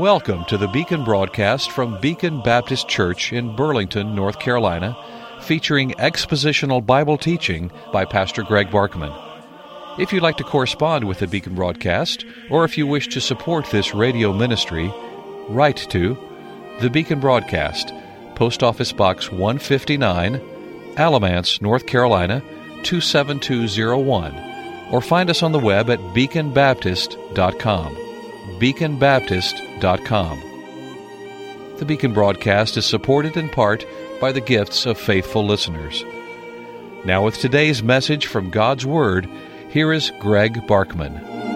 Welcome to the Beacon broadcast from Beacon Baptist Church in Burlington, North Carolina, featuring expositional Bible teaching by Pastor Greg Barkman. If you'd like to correspond with the Beacon broadcast, or if you wish to support this radio ministry, write to the Beacon Broadcast, Post Office Box 159, Alamance, North Carolina 27201, or find us on the web at beaconbaptist.com. beaconbaptist.com. The Beacon broadcast is supported in part by the gifts of faithful listeners. Now with today's message from God's Word, here is Greg Barkman.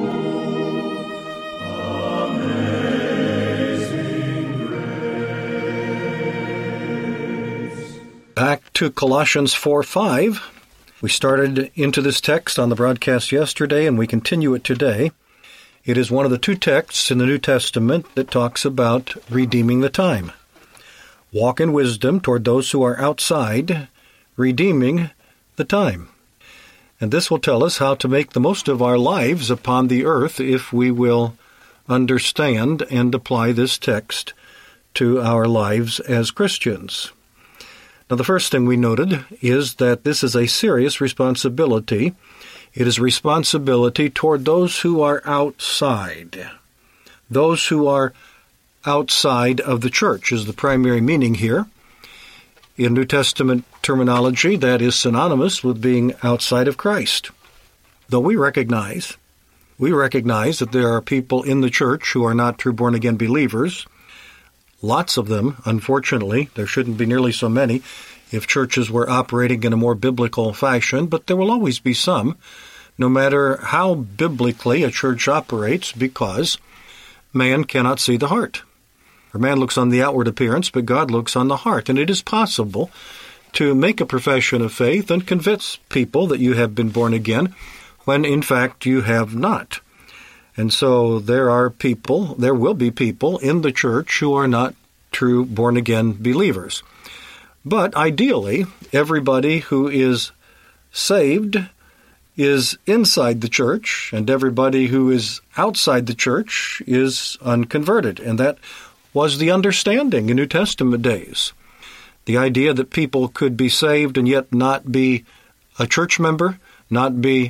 Back to Colossians 4:5. We started into this text on the broadcast yesterday, and we continue it today. It is one of the two texts in the New Testament that talks about redeeming the time. Walk in wisdom toward those who are outside, redeeming the time. And this will tell us how to make the most of our lives upon the earth if we will understand and apply this text to our lives as Christians. Now, the first thing we noted is that this is a serious responsibility. It is responsibility toward those who are outside. Those who are outside of the church is the primary meaning here. In New Testament terminology, that is synonymous with being outside of Christ. Though we recognize that there are people in the church who are not true born-again believers. Lots of them, unfortunately. There shouldn't be nearly so many if churches were operating in a more biblical fashion, but there will always be some, no matter how biblically a church operates, because man cannot see the heart. For man looks on the outward appearance, but God looks on the heart. And it is possible to make a profession of faith and convince people that you have been born again, when in fact you have not. And so there will be people in the church who are not true born-again believers. But ideally, everybody who is saved is inside the church, and everybody who is outside the church is unconverted. And that was the understanding in New Testament days. The idea that people could be saved and yet not be a church member, not be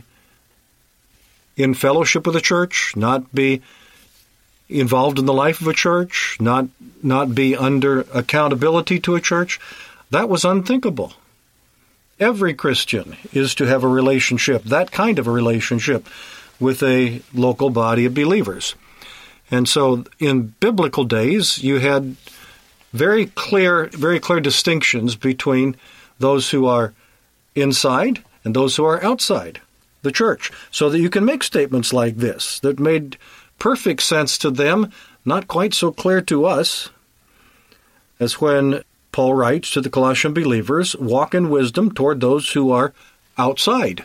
in fellowship with a church, not be involved in the life of a church, not be under accountability to a church, that was unthinkable. Every Christian is to have a relationship, that kind of a relationship, with a local body of believers. And so in biblical days, you had very clear distinctions between those who are inside and those who are outside the church, so that you can make statements like this that made perfect sense to them, not quite so clear to us, as when Paul writes to the Colossian believers, walk in wisdom toward those who are outside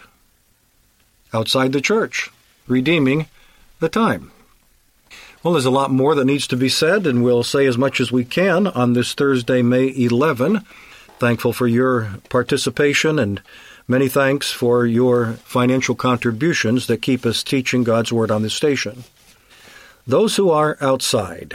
the church, redeeming the time. Well, there's a lot more that needs to be said, and we'll say as much as we can on this Thursday, May 11. Thankful for your participation, and many thanks for your financial contributions that keep us teaching God's Word on this station. Those who are outside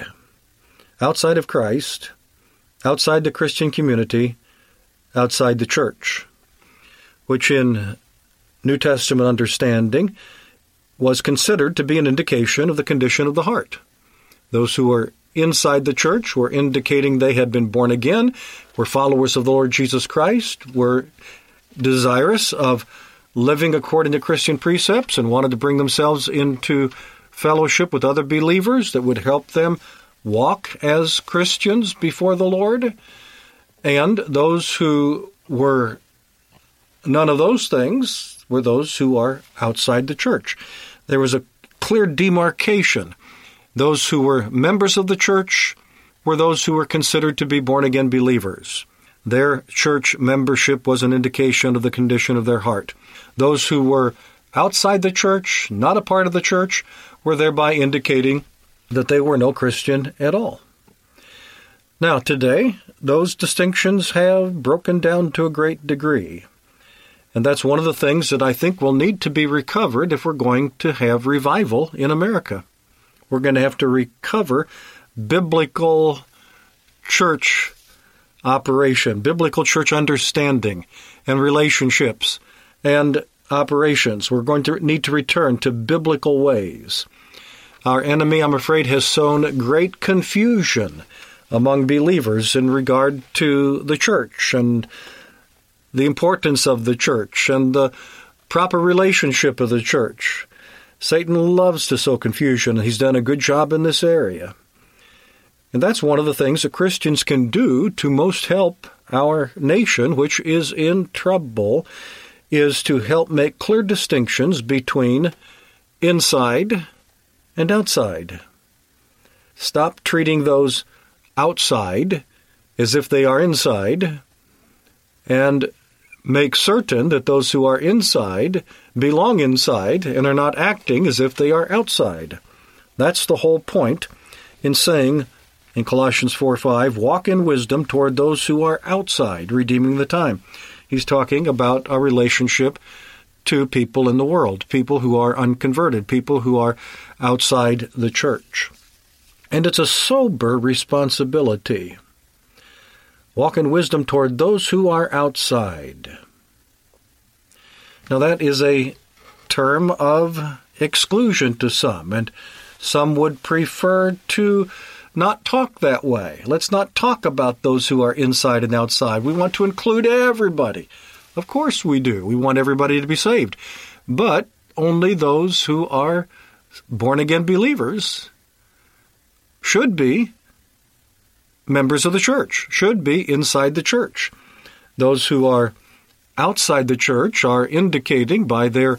of Christ, outside the Christian community, outside the church, which in New Testament understanding was considered to be an indication of the condition of the heart. Those who were inside the church were indicating they had been born again, were followers of the Lord Jesus Christ, were desirous of living according to Christian precepts, and wanted to bring themselves into fellowship with other believers that would help them walk as Christians before the Lord. And those who were none of those things were those who are outside the church. There was a clear demarcation. Those who were members of the church were those who were considered to be born-again believers. Their church membership was an indication of the condition of their heart. Those who were outside the church, not a part of the church, were thereby indicating that they were no Christian at all. Now, today, those distinctions have broken down to a great degree. And that's one of the things that I think will need to be recovered if we're going to have revival in America. We're going to have to recover biblical church operation, biblical church understanding and relationships and operations. We're going to need to return to biblical ways. Our enemy, I'm afraid, has sown great confusion among believers in regard to the church and the importance of the church and the proper relationship of the church. Satan loves to sow confusion, and he's done a good job in this area. And that's one of the things that Christians can do to most help our nation, which is in trouble, is to help make clear distinctions between inside and outside. Stop treating those outside as if they are inside, and make certain that those who are inside belong inside and are not acting as if they are outside. That's the whole point in saying in Colossians 4:5, walk in wisdom toward those who are outside, redeeming the time. He's talking about our relationship to people in the world, people who are unconverted, people who are outside the church. And it's a sober responsibility. Walk in wisdom toward those who are outside. Now that is a term of exclusion to some, and some would prefer to not talk that way. Let's not talk about those who are inside and outside. We want to include everybody. Of course we do. We want everybody to be saved. But only those who are born-again believers should be members of the church, should be inside the church. Those who are outside the church are indicating by their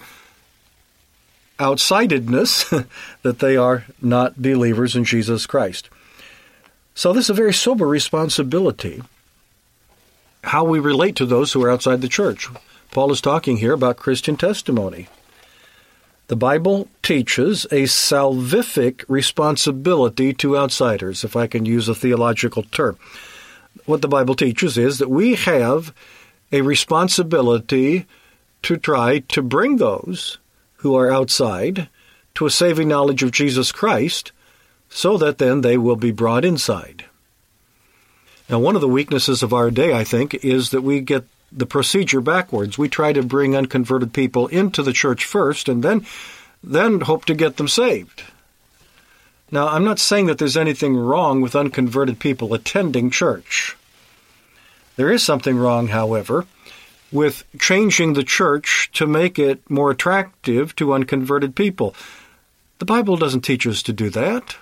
outsidedness that they are not believers in Jesus Christ. So this is a very sober responsibility, how we relate to those who are outside the church. Paul is talking here about Christian testimony. The Bible teaches a salvific responsibility to outsiders, if I can use a theological term. What the Bible teaches is that we have a responsibility to try to bring those who are outside to a saving knowledge of Jesus Christ, so that then they will be brought inside. Now, one of the weaknesses of our day, I think, is that we get the procedure backwards. We try to bring unconverted people into the church first and then hope to get them saved. Now, I'm not saying that there's anything wrong with unconverted people attending church. There is something wrong, however, with changing the church to make it more attractive to unconverted people. The Bible doesn't teach us to do that.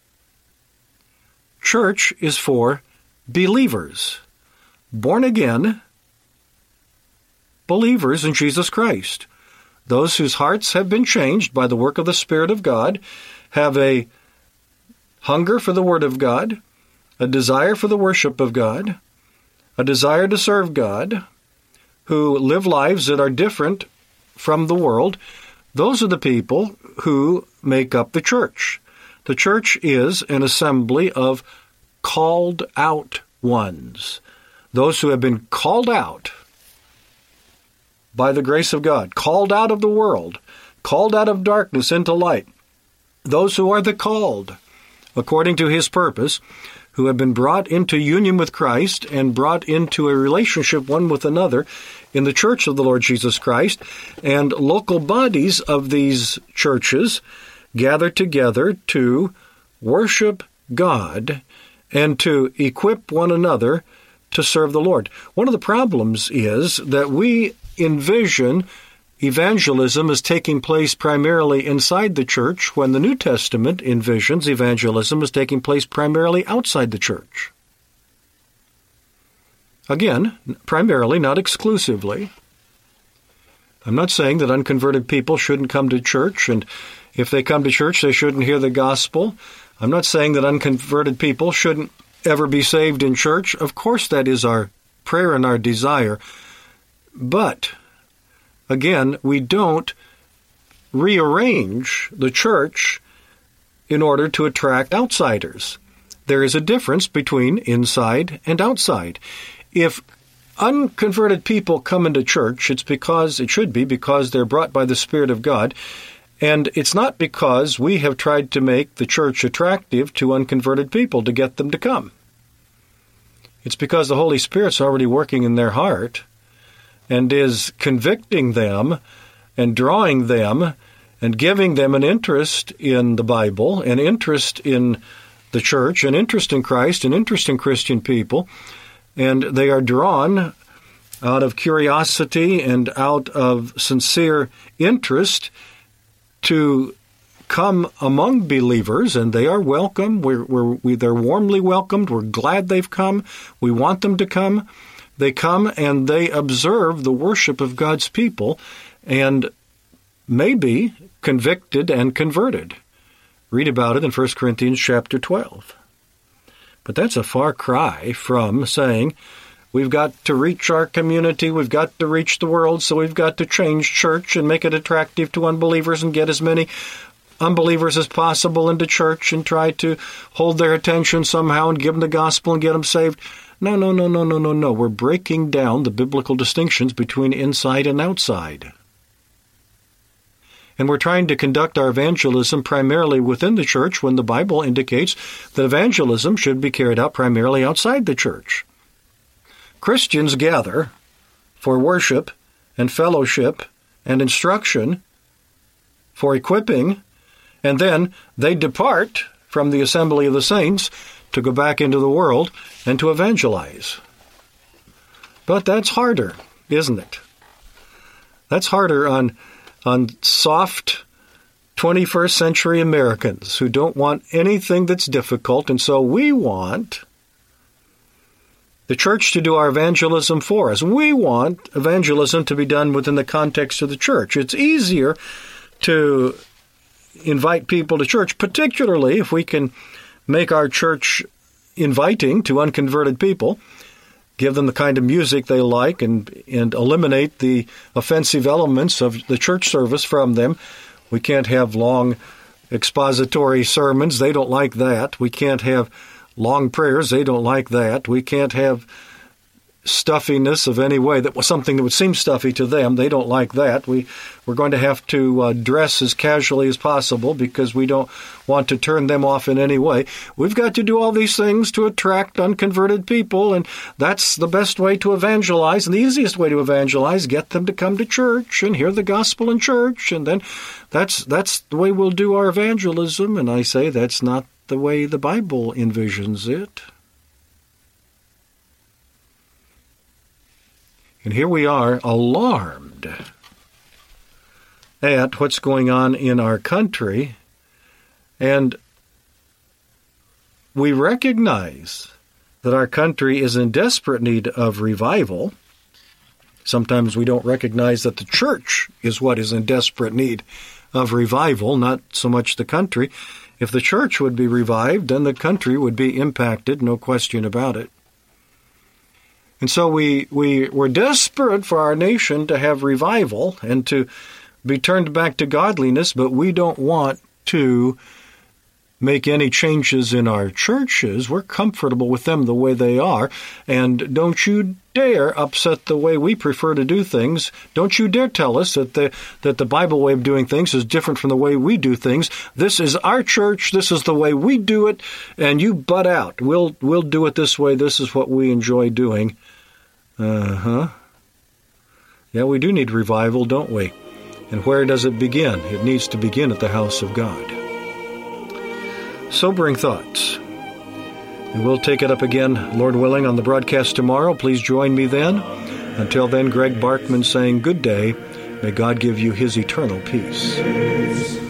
Church is for believers, born again believers in Jesus Christ. Those whose hearts have been changed by the work of the Spirit of God have a hunger for the Word of God, a desire for the worship of God, a desire to serve God, who live lives that are different from the world. Those are the people who make up the church. The church is an assembly of called out ones, those who have been called out by the grace of God, called out of the world, called out of darkness into light. Those who are the called, according to His purpose, who have been brought into union with Christ and brought into a relationship one with another in the church of the Lord Jesus Christ, and local bodies of these churches gather together to worship God and to equip one another to serve the Lord. One of the problems is that we envision evangelism as taking place primarily inside the church, when the New Testament envisions evangelism as taking place primarily outside the church. Again, primarily, not exclusively. I'm not saying that unconverted people shouldn't come to church, and if they come to church, they shouldn't hear the gospel. I'm not saying that unconverted people shouldn't ever be saved in church. Of course, that is our prayer and our desire. But, again, we don't rearrange the church in order to attract outsiders. There is a difference between inside and outside. If unconverted people come into church, it should be because they're brought by the Spirit of God, And it's not because we have tried to make the church attractive to unconverted people to get them to come. It's because the Holy Spirit's already working in their heart and is convicting them and drawing them and giving them an interest in the Bible, an interest in the church, an interest in Christ, an interest in Christian people. And they are drawn out of curiosity and out of sincere interest to come among believers, and they are welcome. They're warmly welcomed. We're glad they've come. We want them to come. They come and they observe the worship of God's people and may be convicted and converted. Read about it in 1 Corinthians chapter 12. But that's a far cry from saying, we've got to reach our community, we've got to reach the world, so we've got to change church and make it attractive to unbelievers and get as many unbelievers as possible into church and try to hold their attention somehow and give them the gospel and get them saved. No. We're breaking down the biblical distinctions between inside and outside. And we're trying to conduct our evangelism primarily within the church when the Bible indicates that evangelism should be carried out primarily outside the church. Christians gather for worship and fellowship and instruction, for equipping, and then they depart from the assembly of the saints to go back into the world and to evangelize. But that's harder, isn't it? That's harder on soft 21st century Americans who don't want anything that's difficult, and so we want the church to do our evangelism for us. We want evangelism to be done within the context of the church. It's easier to invite people to church, particularly if we can make our church inviting to unconverted people, give them the kind of music they like, and eliminate the offensive elements of the church service from them. We can't have long expository sermons. They don't like that. We can't have long prayers. They don't like that. We can't have stuffiness of any way, that was something that would seem stuffy to them. They don't like that. We're going to have to dress as casually as possible because we don't want to turn them off in any way. We've got to do all these things to attract unconverted people, and that's the best way to evangelize and the easiest way to evangelize. Get them to come to church and hear the gospel in church, and then that's the way we'll do our evangelism. And I say that's not the way the Bible envisions it. And here we are, alarmed at what's going on in our country, and we recognize that our country is in desperate need of revival. Sometimes we don't recognize that the church is what is in desperate need of revival, not so much the country. If the church would be revived, then the country would be impacted, no question about it. And so we're desperate for our nation to have revival and to be turned back to godliness, but we don't want to make any changes in our churches. We're comfortable with them the way they are, and don't you dare upset the way we prefer to do things. Don't you dare tell us that the Bible way of doing things is different from the way we do things. This is our church. This is the way we do it, and you butt out. We'll do it this way. This is what we enjoy doing. Yeah, we do need revival, don't we? And where does it begin? It needs to begin at the house of God. Sobering thoughts. And we'll take it up again, Lord willing, on the broadcast tomorrow. Please join me then. Until then, Greg Barkman saying good day. May God give you His eternal peace.